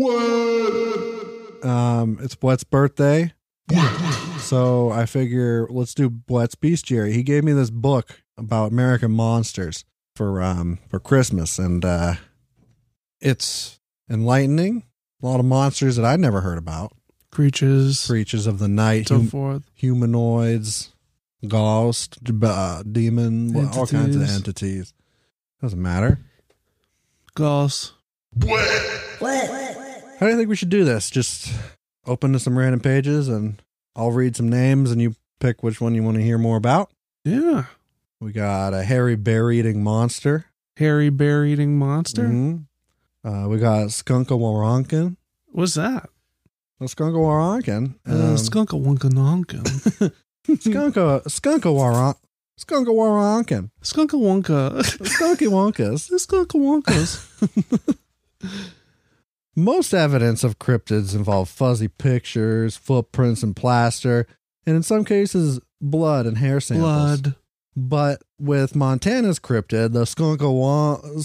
It's Blet's birthday. So I figure let's do Blet's Bestiary. He gave me this book about American monsters for Christmas, and it's enlightening. A lot of monsters that I'd never heard about. Creatures Creatures of the night, so forth. humanoids, ghost, demon, all kinds of entities. Doesn't matter. Gauss. How do you think we should do this? Just open to some random pages and I'll read some names and you pick which one you want to hear more about. Yeah. We got a hairy bear-eating monster. Hairy bear-eating monster? Mm-hmm. We got Skunk-a-Waronkin. What's that? A Skunk-a-Waronkin. Skunk-a-wonka-nonkin. Skunk-a-Waronkin. Skunk-a-wonka. Skunky Wonkas. Skunk-a-wonkas. Most evidence of cryptids involve fuzzy pictures, footprints, and plaster, and in some cases, blood and hair samples. Blood. But with Montana's cryptid, the Skunk-a-Waronkin.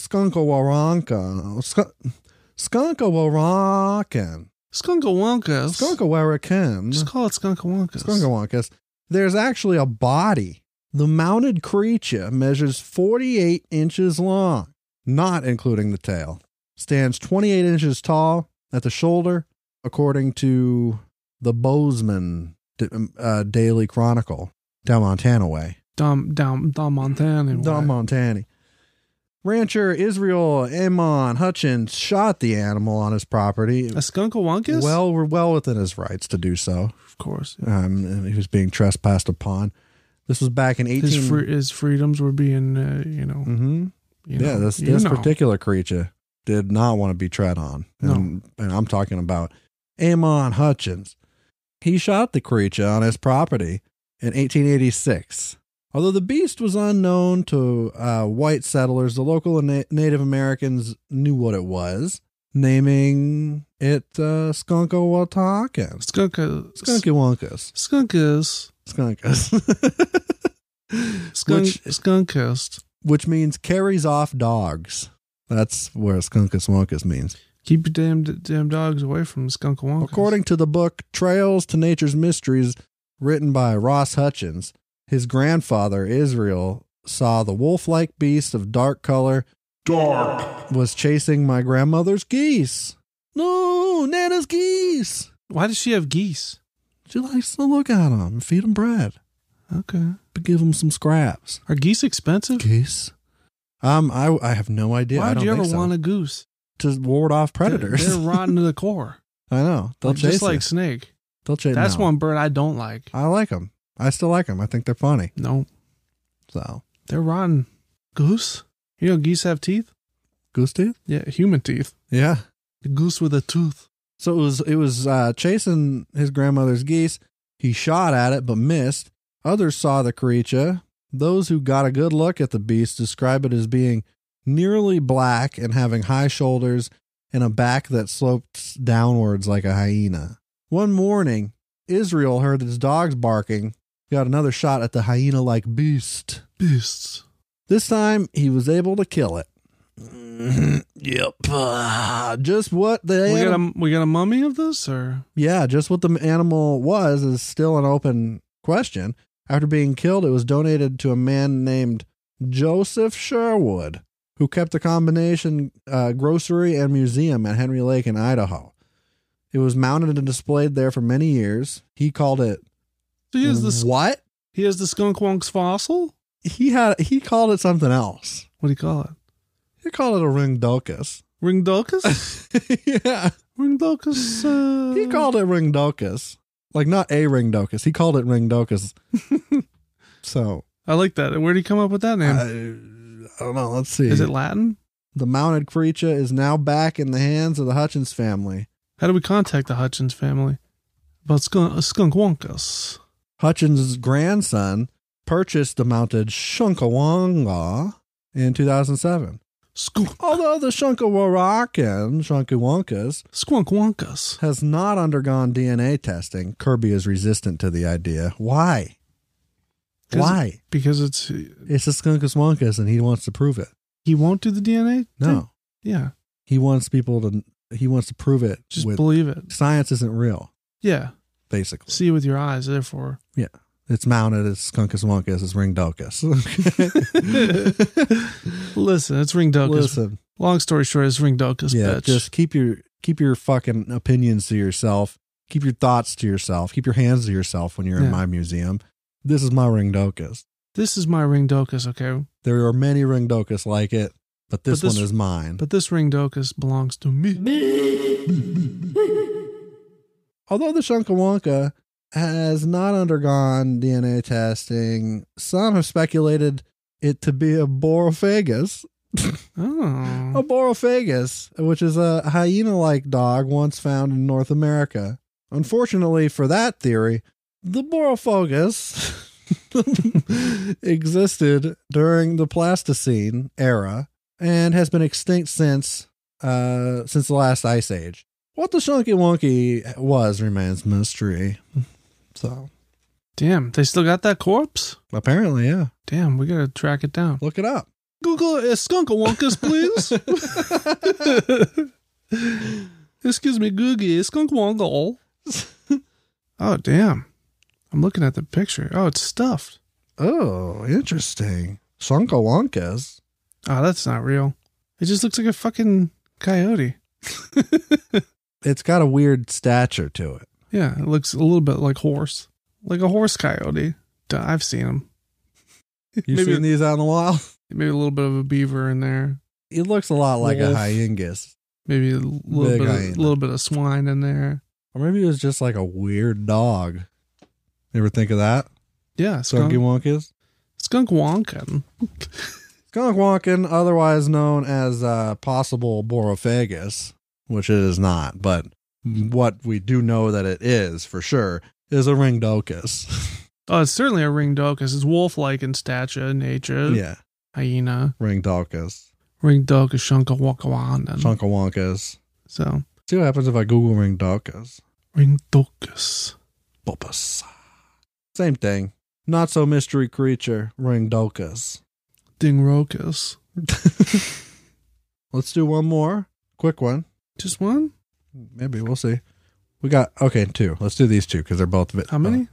Skunk-a-wonkas. Skunk-a-Waronkin. Just call it skunk-a-wonkas. Skunk-a-Wonkas. There's actually a body. The mounted creature measures 48 inches long, not including the tail. Stands 28 inches tall at the shoulder, according to the Bozeman Daily Chronicle, down Montana way. Down Montana. Down Montana. Rancher Israel Amon Hutchins shot the animal on his property. A skunk-a-wonkus? Well within his rights to do so. Of course. And he was being trespassed upon. This was back in 18... His freedoms were being, Mm-hmm. know, This particular creature did not want to be tread on. And I'm talking about Amon Hutchins. He shot the creature on his property in 1886. Although the beast was unknown to white settlers, the local Native Americans knew what it was, naming it Skunk-a-Waronkin. Skunk-a-Wonkus. Skunkus. Skunkus. Which means carries off dogs. That's where Skunk-a-Wonkus means. Keep your damn dogs away from skunk-a-wonkus. According to the book Trails to Nature's Mysteries, written by Ross Hutchins, his grandfather, Israel, saw the wolf-like beast of dark color was chasing my grandmother's geese. No, Nana's geese. Why does she have geese? She likes to look at them and feed them bread. Okay. But give them some scraps. Are geese expensive? Geese? I have no idea. Why I would don't you ever think so. want a goose? To ward off predators. They're rotten to the core. I know. They'll chase just like you. snake. They'll chase. That's no. one bird I don't like. I like them. I still like them. I think they're funny. No. So They're rotten. Goose? You know geese have teeth? goose teeth? Yeah, human teeth. Yeah. The goose with a tooth. So it was chasing his grandmother's geese. He shot at it but missed. Others saw the creature. Those who got a good look at the beast describe it as being nearly black and having high shoulders and a back that slopes downwards like a hyena. One morning, Israel heard his dogs barking, got another shot at the hyena-like beast. Beasts. This time, he was able to kill it. Yep. Just what the We got a mummy of this, or just what the animal was is still an open question. After being killed, it was donated to a man named Joseph Sherwood, who kept a combination grocery and museum at Henry Lake in Idaho. It was mounted and displayed there for many years. He called it so he has this. What? He has the skunk wonk's fossil. He called it something else. What do you call it? He called it a ringdocus. Ringdocus? Yeah. Ringdocus. He called it ringdocus. Like not a ringdocus. He called it ringdocus. So I like that. Where did he come up with that name? I don't know. Let's see. Is it Latin? The mounted creature is now back in the hands of the Hutchins family. How do we contact the Hutchins family about skunk wonkus? Hutchins' grandson purchased the mounted Shunkawonga in 2007. Although the Shunkawonkas Skunk wonkus has not undergone DNA testing, Kirby is resistant to the idea. Why? Why? Because it's a Skunkus Wonkus and he wants to prove it. he won't do the DNA. No. thing? Yeah. He wants to prove it. Just believe it. Science isn't real, Yeah. basically. See with your eyes, therefore. Yeah. It's mounted, it's Skunkus Wonkus, it's Ringdocus. Listen, it's Ringdocus. Listen. Long story short, it's Ringdocus, Yeah, bitch. just keep your fucking opinions to yourself. Keep your thoughts to yourself. Keep your hands to yourself when you're in Yeah. my museum. This is my Ringdocus. This is my Ringdocus, okay? There are many Ringdocus like it, but this But this- one is mine. But this Ringdocus belongs to me. Although the Shunkawonka has not undergone DNA testing, some have speculated it to be a Borophagus. Oh. A Borophagus, which is a hyena-like dog once found in North America. Unfortunately for that theory, the Borophagus existed during the Pleistocene era and has been extinct since the last ice age. What the Shunky Wonky was remains mystery. So, Damn, they still got that corpse? apparently, yeah. Damn, we gotta track it down. Look it up. Google Skunkawonkus, please. Excuse me, Googie, Skunkawongle. Oh, damn. I'm looking at the picture. Oh, it's stuffed. Oh, interesting. Shunkawonkas. Oh, that's not real. It just looks like a fucking coyote. It's got a weird stature to it. Yeah, it looks a little bit like horse. Like a horse coyote. Duh, I've seen them. You've Maybe- seen these out in the wild? Maybe a little bit of a beaver in there. It looks a lot like Wolf. a hyengus. Maybe a Big hyena. little bit of swine in there. Or maybe it was just like a weird dog. You ever think of that? Yeah, Skunky Wonkas? skunk wonkin. Skunk Wonkin, otherwise known as possible Borophagus, which it is not, but what we do know that it is for sure is a Ringdocus. Oh, it's certainly a ringdocus. It's wolf-like in stature, nature. Yeah, Hyena. Ringdocus. Ringdocus Shunkawakawanan. Chunkawonkas. So, See what happens if I Google Ringdocus. ringdocus. Bulbous. Same thing. Not so mystery creature, Ringdocus. Dingrocus. Let's do one more. Quick one. Just one? Maybe, we'll see. We got, okay, two. Let's do these two because they're both... How many?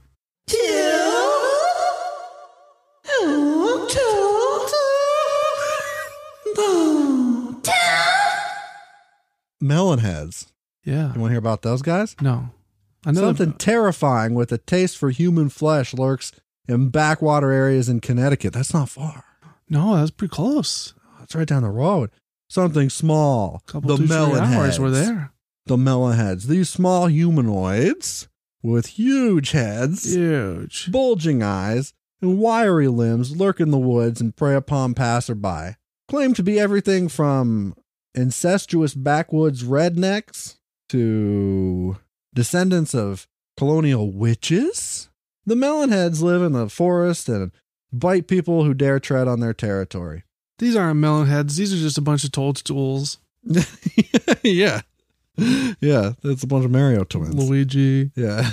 Melon heads. Yeah. You want to hear about those guys? No. I know Something terrifying with a taste for human flesh lurks in backwater areas in Connecticut. That's not far. No, that's pretty close. It's right down the road. Something small. Couple, the 2-3 melon hours heads. we're there. The melon heads. These small humanoids with huge heads, Huge. bulging eyes, and wiry limbs lurk in the woods and prey upon passerby. Claim to be everything from incestuous backwoods rednecks to descendants of colonial witches? The Melonheads live in the forest and bite people who dare tread on their territory. These aren't melonheads. These are just a bunch of toadstools. Yeah. Yeah, it's a bunch of Mario twins. Luigi. Yeah.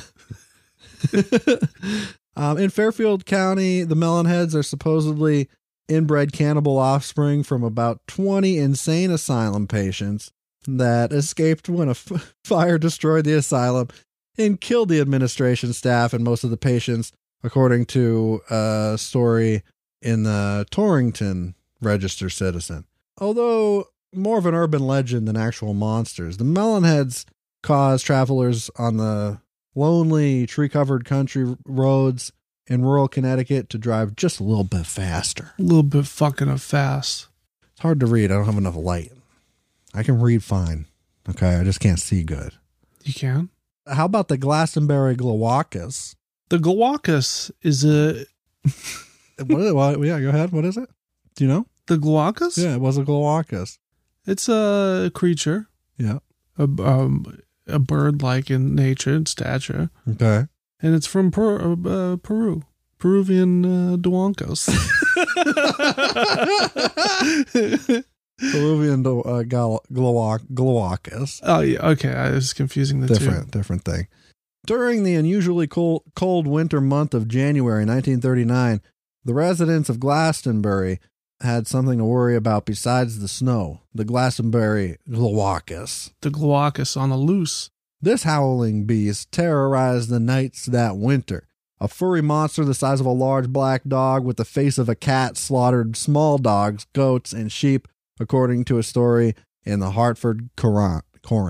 In Fairfield County, the Melonheads are supposedly inbred cannibal offspring from about 20 insane asylum patients that escaped when a fire destroyed the asylum and killed the administration staff and most of the patients, according to a story in the Torrington Register-Citizen. Although more of an urban legend than actual monsters, the Melonheads cause travelers on the lonely, tree-covered country roads in rural Connecticut to drive just a little bit faster. A little bit fucking fast. It's hard to read. I don't have enough light. I can read fine. Okay, I just can't see good. You can? How about the Glastonbury Glowacus? The Glowacus is a... Yeah, go ahead. What is it? Do you know? The Glowacus? Yeah, it was a Glowacus. It's a creature. Yeah. A bird-like in nature and stature. Okay. And it's from Peru. Peruvian Duancos. Peruvian Glowacus. Oh, yeah. Okay. I was confusing the two. Different thing. During the unusually cold winter month of January 1939, the residents of Glastonbury had something to worry about besides the snow. The Glastonbury Glowacus. The Glowacus on the loose. This howling beast terrorized the nights that winter. A furry monster the size of a large black dog with the face of a cat slaughtered small dogs, goats, and sheep, according to a story in the Hartford Courant.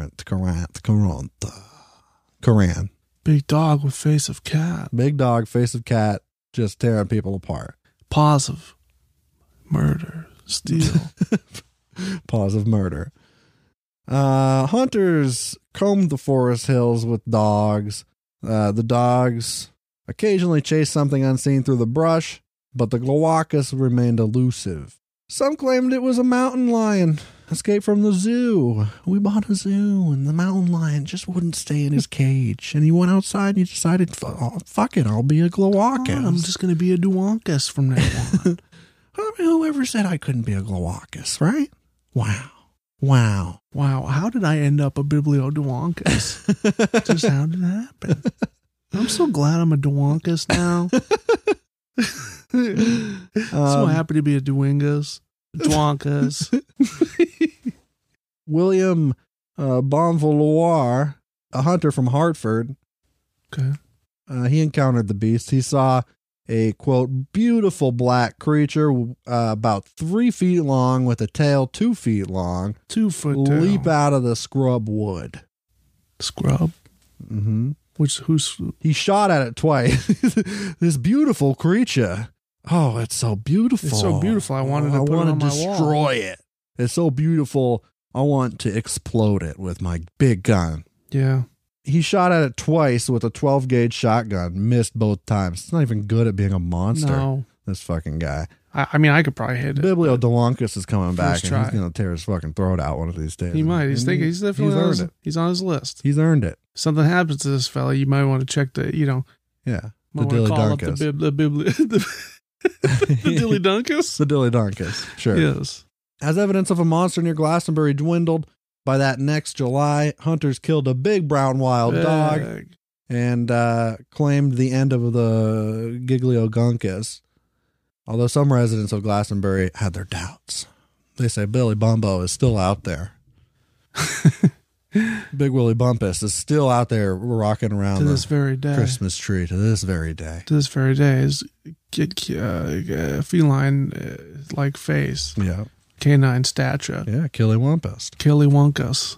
Big dog with face of cat. Big dog, face of cat, just tearing people apart. Pause of murder, steal. Pause of murder. Hunters combed the forest hills with dogs. The dogs occasionally chased something unseen through the brush, but the Glowacus remained elusive. Some claimed it was a mountain lion escaped from the zoo. We bought a zoo, and the mountain lion just wouldn't stay in his cage. And he went outside and he decided, fuck it, I'll be a Glowacus. I'm just going to be a Duancus from now on. I mean, whoever said I couldn't be a Glowacus, right? Wow. How did I end up a Biblioduancus? Just how did it happen? I'm so glad I'm a Duancus now. So happy to be a Duancus. William Bonvaloir, a hunter from Hartford. Okay. He encountered the beast. He saw a, quote, beautiful black creature about 3 feet long with a tail 2 feet long. 2 foot leap out of the scrub wood. Scrub? Mm-hmm. Who's? He shot at it twice. This beautiful creature. Oh, it's so beautiful. It's so beautiful. I wanted to put it on my wall. Destroy it. It's so beautiful. I want to explode it with my big gun. Yeah. He shot at it twice with a 12-gauge shotgun. Missed both times. It's not even good at being a monster. No. This fucking guy. I mean, I could probably hit it. Biblioduancus is coming back, and try. he's going to tear his fucking throat out one of these days. He might. He's thinking. He's definitely on his, he's on his list. He's earned it. Something happens to this fella, you might want to check the, Yeah. The Dillydunkus. The Dillydunkus? The Dillydunkus, sure. Yes. As evidence of a monster near Glastonbury dwindled, by that next July, hunters killed a big brown wild dog and claimed the end of the Gigliogunkus. Although some residents of Glastonbury had their doubts. They say Billy Bumbo is still out there. Big Willie Bumpus is still out there rocking around to this very day. Christmas tree to this very day. To this very day is feline like face. Yeah. Canine stature. Yeah, Killywampus. Killywampus.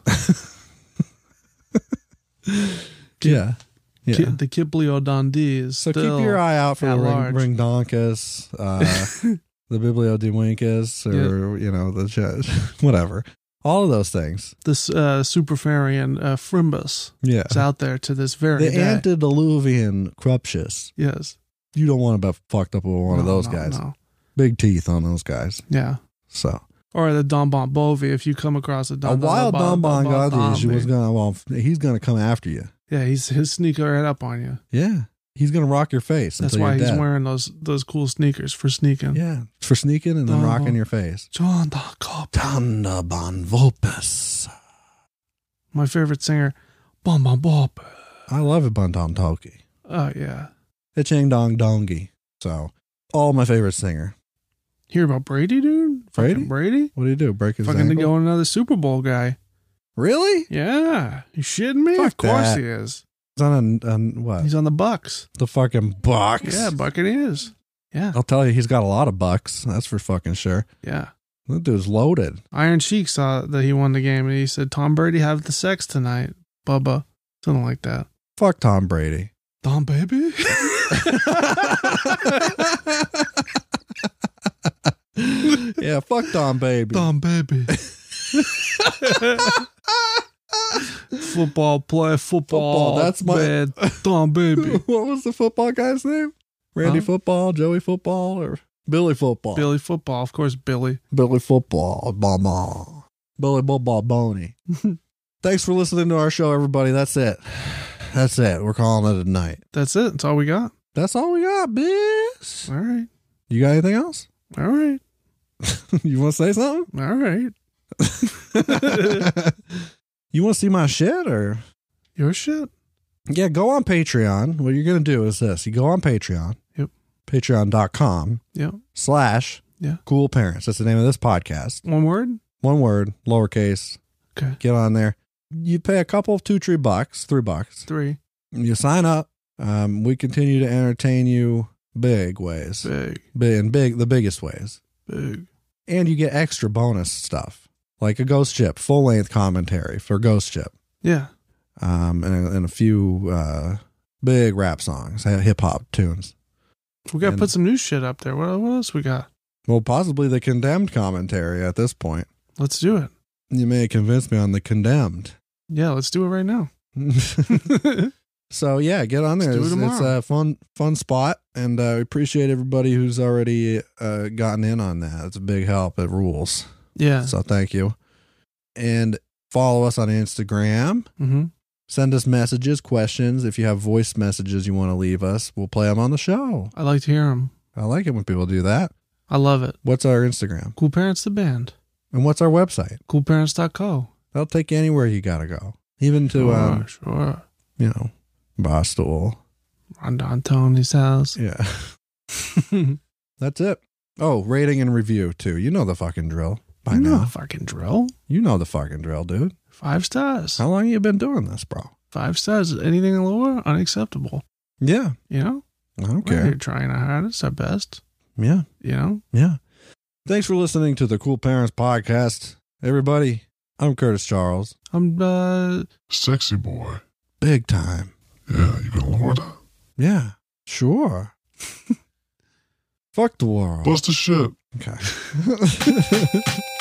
Yeah. Yeah. The Kipliodondee is so keep your eye out for the Ringdonkus, the Bibliodewinkus, or the whatever. All of those things. This Superfarian Frimbus is out there to this very day. The Antediluvian Cruptius. Yes. You don't want to be fucked up with one of those guys. No. Big teeth on those guys. Yeah. So. Or the Donbon Bovi, if you come across a wild Donbon Gandhi, he's going to come after you. Yeah, he'll sneak right up on you. Yeah. He's going to rock your face. That's until why you're he's dead. wearing those cool sneakers for sneaking. Yeah. For sneaking and then Oh. rocking your face. John the Cop. Tanda Bon Vulpes. My favorite singer, Bon Bon Bop. I love it, Buntom Toki. Oh, yeah. Itching Dong Dongi. So, all my favorite singer. Hear about Brady, dude? Brady? Fucking Brady? What do you do? Break his Fucking to ankle? go another Super Bowl guy. Really? Yeah. You shitting me? Fuck Of course that. he is. He's on what? He's on the Bucks. The fucking Bucks. Yeah, Buccaneers. Yeah. I'll tell you, he's got a lot of bucks. That's for fucking sure. Yeah. That dude's loaded. Iron Sheik saw that he won the game and he said, Tom Brady have the sex tonight, Bubba. Something like that. Fuck Tom Brady. Tom baby? Yeah, fuck Tom Baby. Tom baby. Football. Football, that's my- man. Tom baby. What was the football guy's name? Randy Huh? Football, Joey Football, or Billy Football? Billy Football. Of course, Billy. Billy Football. Mama. Billy Football Boney. Thanks for listening to our show, everybody. That's it. That's it. We're calling it a night. That's it. That's all we got. That's all we got, bitch. All right. You got anything else? All right. You want to say something? All right. You want to see my shit or? Your shit. Yeah, go on Patreon. What you're going to do is this. You go on Patreon. Yep. Patreon.com/ Yeah. Cool Parents. That's the name of this podcast. One word. One word, lowercase. Okay. Get on there. You pay a couple of $2-3 bucks, $3. 3. You sign up. We continue to entertain you big ways. The biggest ways. Big. And you get extra bonus stuff. Like a Ghost Ship, full-length commentary for Ghost Ship. Yeah. And a few big rap songs, hip-hop tunes. We got to And- put some new shit up there. What else we got? Well, possibly the Condemned commentary at this point. Let's do it. You may convince me on the Condemned. Yeah, let's do it right now. So, yeah, get on there. Let's do it It's tomorrow. a fun spot, and we appreciate everybody who's already gotten in on that. It's a big help. It rules. Yeah. So, thank you. And follow us on Instagram. Mm-hmm. Send us messages, questions. If you have voice messages you want to leave us, we'll play them on the show. I like to hear them. I like it when people do that. I love it. What's our Instagram? Cool Parents the Band. And what's our website? Coolparents.co. That'll take you anywhere you got to go. Even to, Sure. Barstool. Run down Tony's house. Yeah. That's it. Oh, rating and review, too. You know the fucking drill by You know now. the fucking drill. You know the fucking drill, dude. 5 stars. How long you been doing this, bro? 5 stars. Anything lower, unacceptable. Yeah. You know? I don't We're care. here trying our hardest, our best. Yeah. You know? Yeah. Thanks for listening to the Cool Parents Podcast. Everybody, I'm Curtis Charles. I'm, Sexy boy. Big time. Yeah, you gonna lower that? Yeah. Sure. Fuck the world. Bust the shit. Okay.